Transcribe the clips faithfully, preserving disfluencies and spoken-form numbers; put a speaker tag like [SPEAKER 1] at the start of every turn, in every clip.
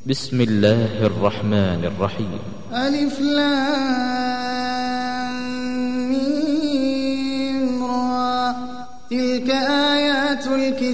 [SPEAKER 1] بسم الله الرحمن الرحيم.
[SPEAKER 2] ألف لام ميم را، تلك آيات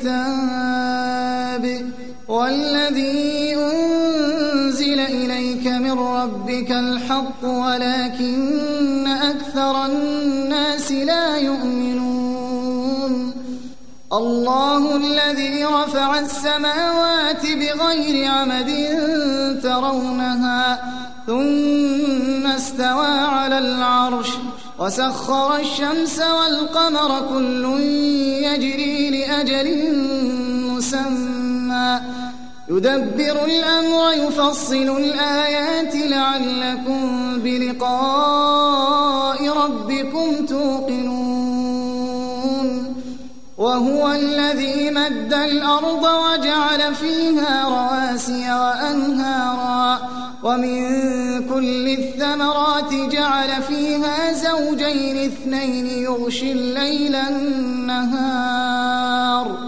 [SPEAKER 2] الكتاب والذي أنزل إليك من ربك الحق ولكن أكثر الناس لا يؤمنون. الله الذي رفع السماوات بغير عمد ترونها ثم استوى على العرش وسخر الشمس والقمر كل يجري لأجل مسمى يدبر الأمر يفصل الآيات لعلكم بلقاء ربكم توقنون. وهو الذي مد الأرض وجعل فيها رواسي وأنهارا ومن كل الثمرات جعل فيها زوجين اثنين يغشي الليل النهار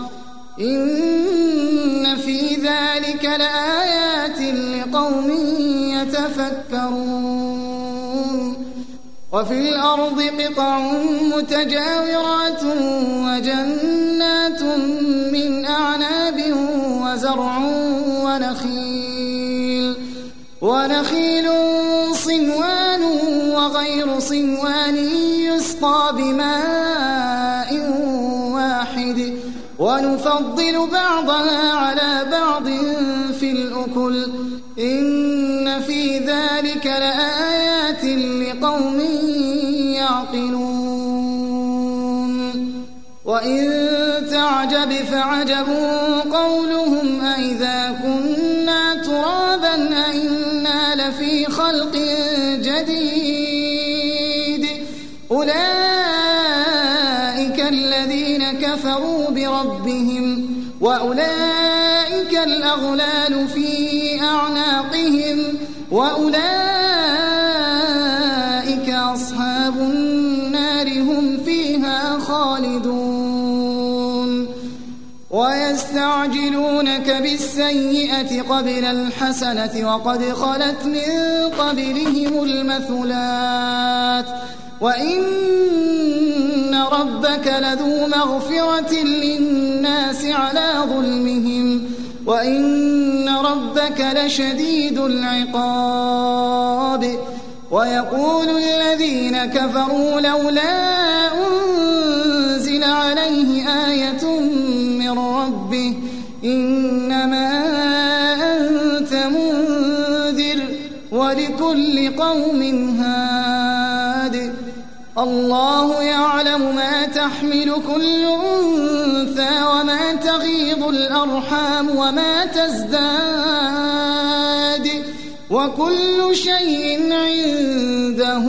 [SPEAKER 2] إن في ذلك لآيات لقوم يتفكرون. وفي الأرض قطع متجاورات وجنات من أعناب وزرع ونخيل ونخيل صنوان وغير صنوان يسقى بماء واحد ونفضل بعضها على بعض في الأكل إن في ذلك لآيات لقوم يعقلون. وإن تعجب فعجب قولهم أئذا كنا ترابا أئنا لفي خلق جديد أولئك الذين كفروا بربهم وأولئك الأغلال في أعناقهم وأولئك أصحاب النار هم فيها خالدون. ويستعجلونك بالسيئة قبل الحسنة وقد خلت من قبلهم المثلات وإن ربك لذو مغفرة للناس على ظلمهم وإن ربك لشديد العقاب. ويقول الذين كفروا لولا أنزل عليه آية من ربه إنما أنت منذر ولكل قوم هاد. الله يعلم ما تحمل كل أنثى وما تغيض الأرحام وما تزداد وكل شيء عنده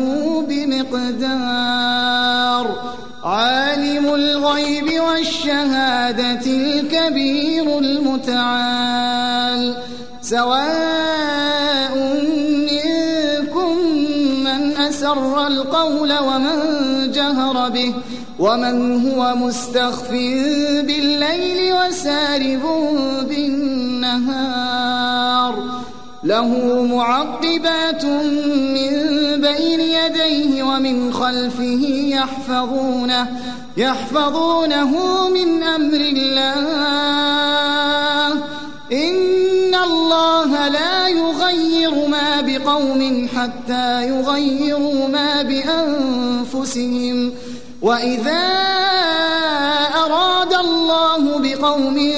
[SPEAKER 2] بمقدار. عالم الغيب والشهادة الكبير المتعال سواء منكم من أسر القول ومن جهر به ومن هو مستخف بالليل وسارب بالنهار له معقبات من بين يديه ومن خلفه يحفظونه يحفظونه من أمر الله إن الله لا يغير ما بقوم حتى يغيروا ما بأنفسهم وإذا أراد الله بقوم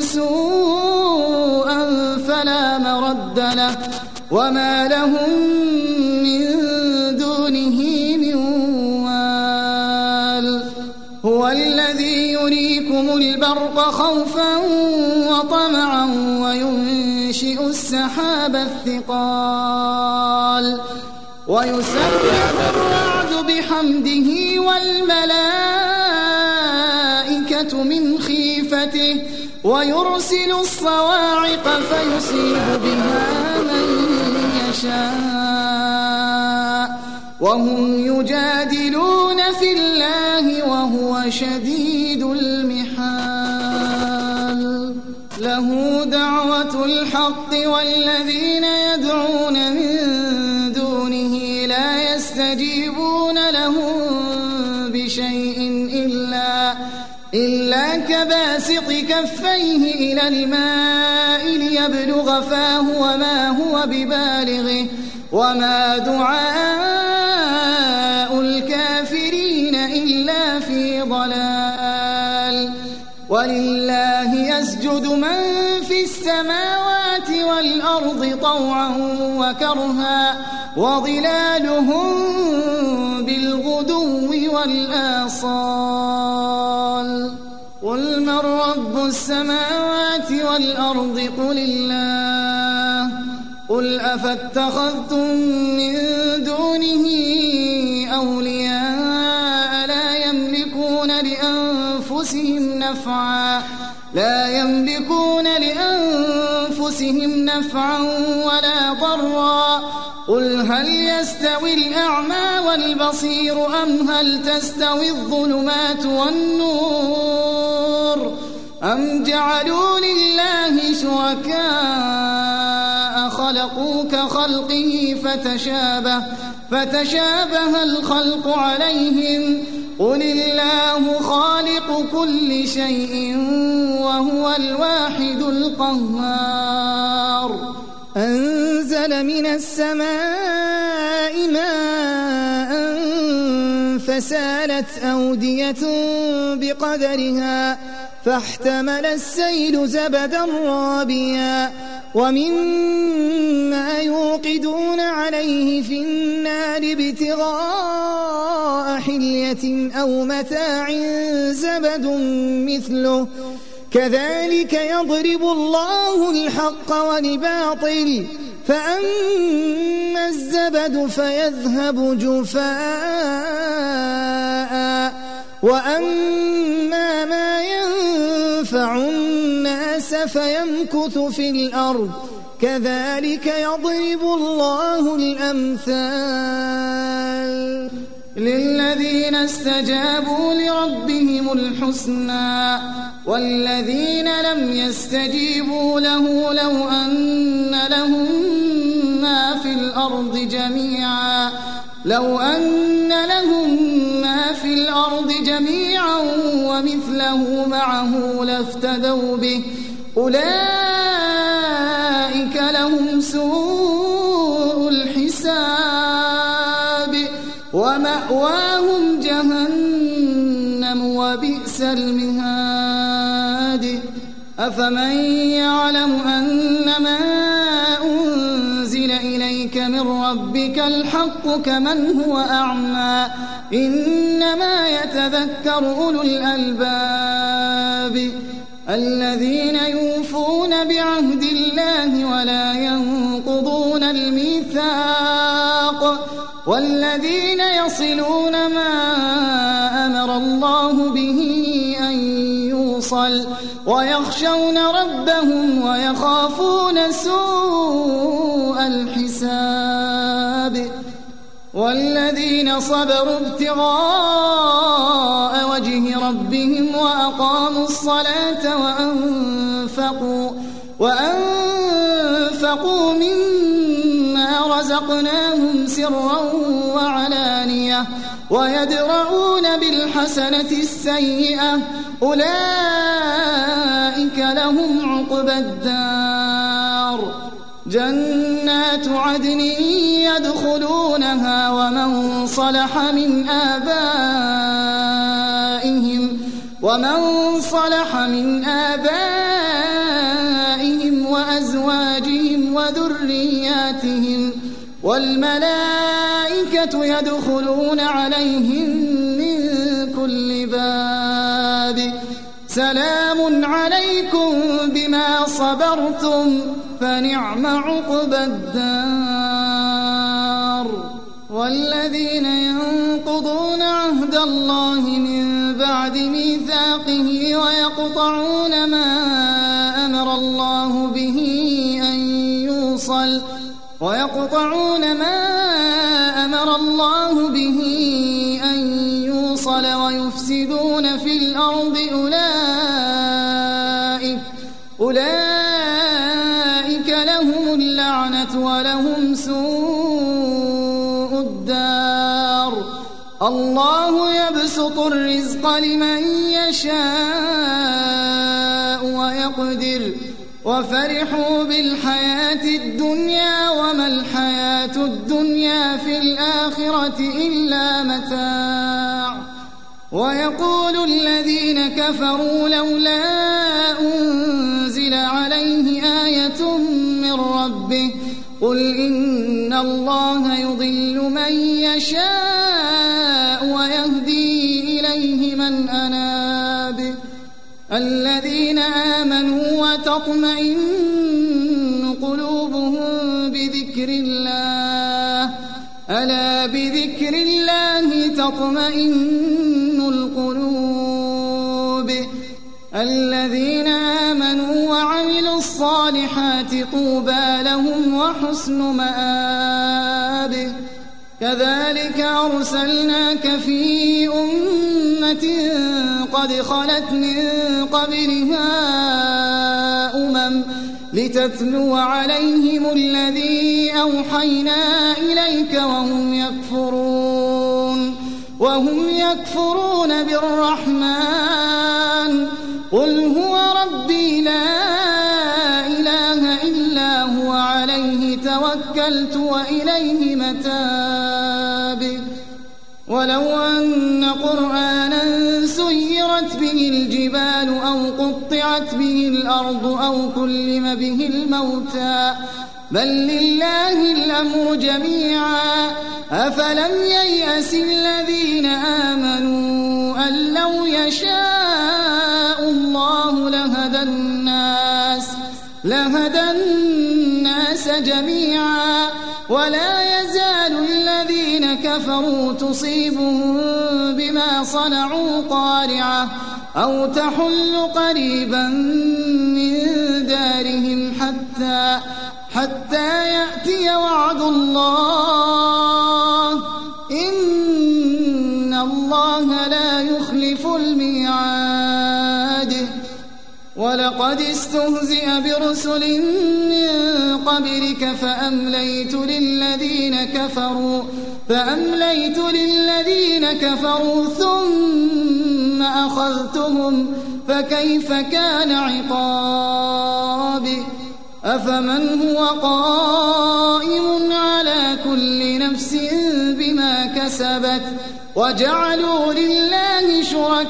[SPEAKER 2] سوءا فلا مرد له وما لهم من دونه من وال. هو الذي يريكم البرق خوفا وطمعا وينشئ السحاب الثقال ويسبح الرعد بحمده والملائكة من خيفته ويرسل الصواعق فيصيب بها من يشاء وهم يجادلون في الله وهو شديد المحال. له دعوة الحق والذين يدعون من دونه لا يستجيبون لهم بشيء إلا, إلا كباسط كفيه إلى الماء ليبلغ فاه وما هو ببالغه وما دعاء الكافرين إلا في ضلال. ولله يسجد من في السماوات والأرض طوعا وكرها وظلالهم بالغدو والآصال. قل من رب السماوات والأرض قل الله. قل أفاتخذتم من دونه أولياء لا يملكون لأنفسهم نفعا لا يملكون لأنفسهم نفعا ولا ضرا. قل هل يستوي الأعمى والبصير أم هل تستوي الظلمات والنور أم جعلوا لله شركاء خلقوا كخلقه فتشابه, فتشابه الخلق عليهم. قل الله خالق كل شيء وهو الواحد القهار. أنزل من السماء ماء فسالت أودية بقدرها فاحتمل السيل زبدا رابيا ومما يوقدون عليه في النار ابتغاء حلية أو متاع زبد مثله كذلك يضرب الله الحق والباطل فأما الزبد فيذهب جفاء وأما ما ينفع الناس فيمكث في الأرض كذلك يضرب الله الأمثال. للذين استجابوا لربهم الحسنى والذين لم يستجيبوا له لو أن لهم ما في الأرض جميعا لو أن لهم ما في الأرض جميعا ومثله معه لافتدوا به أولئك لهم سوء الحساب ومأواهم جهنم وبئس المهاد. أفمن يعلم أنما أنزل إليك من ربك الحق كمن هو أعمى إنما يتذكر أولو الألباب الذين يوفون بعهد الله ولا ينقضون الميثاق والذين يصلون ما أمر الله به أن يوصل ويخشون ربهم ويخافون سوء الحساب. والذين صبروا ابتغاء وجه ربهم وأقاموا الصلاة وأنفقوا, وأنفقوا مما رزقناهم سرا وعلانية ويدرؤون بالحسنة السيئة أولئك لهم عقبى الدار جنات عدن يدخلونها ومن صلح من آبائهم ومن صلح من آبائهم وأزواجهم وذرياتهم والملائكة يدخلون عليهم من كل باب سلام عليكم بما صبرتم فنعم عقبى الدار. والذين ينقضون عهد الله من بعد ميثاقه ويقطعون ما أمر الله به أن يوصل ويقطعون ما أمر الله به أن يوصل ويفسدون في الأرض أولئك أولئك
[SPEAKER 3] اللعنة ولهم سوء الدار الله يبسط الرزق لمن يشاء ويقدر وفرحوا بالحياة الدنيا وما الحياة الدنيا في الآخرة إلا متاع ويقول الذين كفروا لولا أنزل عليه آية من ربه قل إن الله يضل من يشاء ويهدي إليه من أناب الذين آمنوا وتطمئن قلوبهم بذكر الله ألا بذكر الله تطمئن القلوب الذين آمنوا وعملوا الصالحات طوبى لهم وحسن مآب كذلك أرسلناك في أمة قد خلت من قبلها أمم لتتلو عليهم الذي أوحينا إليك وهم يكفرون وهم يكفرون بالرحمن قل هو ربي لا إله إلا هو عليه توكلت وإليه متاب ولو أن قرآنا سيرت به الجبال أو قطعت به الأرض أو كلم به الموتى بل لله الأمر جميعا أفلم ييأس الذين آمنوا أن لو يشاء الله لهدى الناس لهدى الناس جميعا ولا يزال الذين كفروا تصيبهم بما صنعوا قارعة أو تحل قريبا من دارهم حتى حتى يأتي وعد الله إن الله لا يخلف الميعاد ولقد استهزئ برسل من قبلك فأمليت للذين كفروا فأمليت للذين كفروا ثم أخذتهم فكيف كان عقابي أفمن هو قائم على كل نفس بما كسبت وجعلوا لله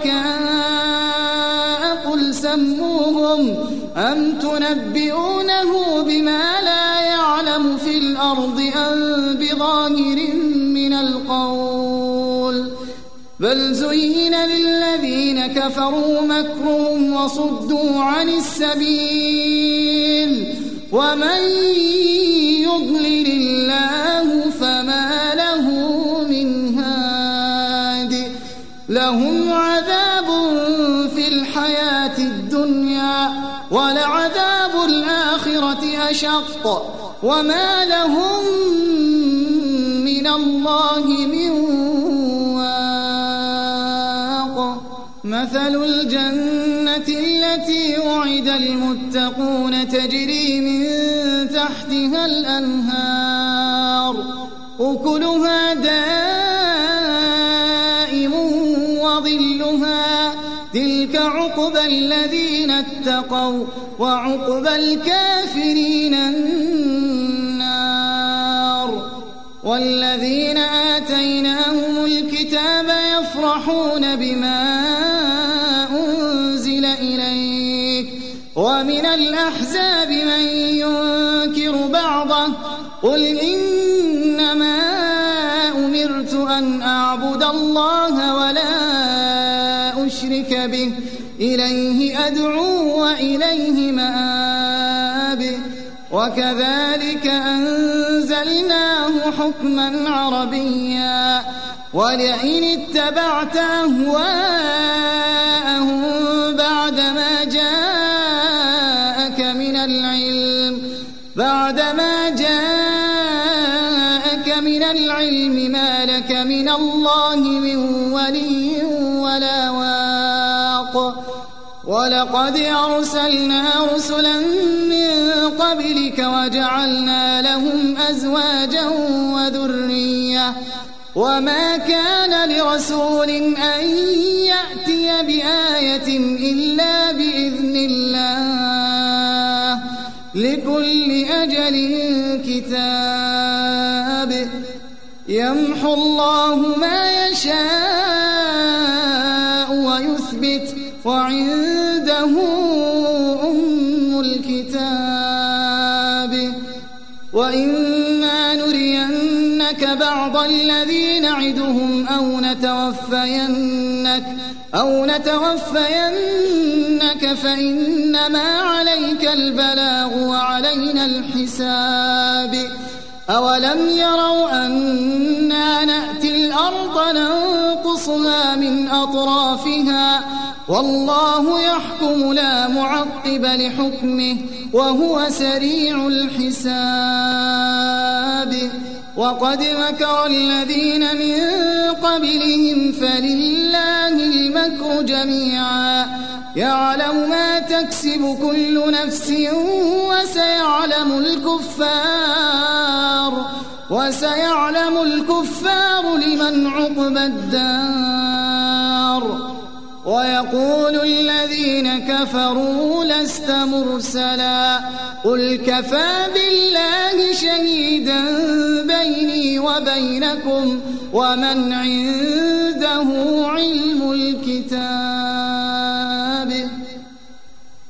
[SPEAKER 3] شركاء قل سموهم أم تنبئونه بما لا يعلم في الأرض أم بظاهر من القول بل زين للذين كفروا مكرهم وصدوا عن السبيل ومن يضلل الله فما له من هاد لهم عذاب في الحياة الدنيا ولعذاب الآخرة أشق وما لهم من الله من واق مثل الجنة التي وعد المتقون تجري من تحتها الأنهار أكلها دائم وظلها تلك عقبى الذين اتقوا وعقبى الكافرين النار والذين آتيناهم الكتاب يفرحون بما أنزل إليك ومن الأحزاب من ينكر بعضه قل إنما أمرت أن أعبد الله ولا أشرك به إليه أدعو وإليه مآب وكذلك أنزلناه حكما عربيا ولئن اتبعت أهواءهم بعدما جاءك من العلم بعدما جاءك من العلم ما لك من الله من ولي ولا واق ولقد أرسلنا رسلا من قبلك وجعلنا لهم أزواجا وذرية وما كان لرسول أن يأتي بآية إلا بإذن الله لكل أجل كتاب يمحو الله ما يشاء ويثبت وعنده أم الكتاب وإما نرينك بعض الذي نعدهم أو نتوفينك أو نتوفينك فإنما عليك البلاغ وعلينا الحساب أولم يروا أنا نأتي الأرض ننقصها من أطرافها والله يحكم لا معقب لحكمه وهو سريع الحساب وقد مكر الذين من قبلهم فلله المكر جميعا يعلم ما تكسب كل نفس وسيعلم الكفار وسيعلم الكفار لمن عقبى الدار ويقول الذين كفروا لست مرسلا قل كفى بالله شهيدا بيني وبينكم ومن عنده علم الكتاب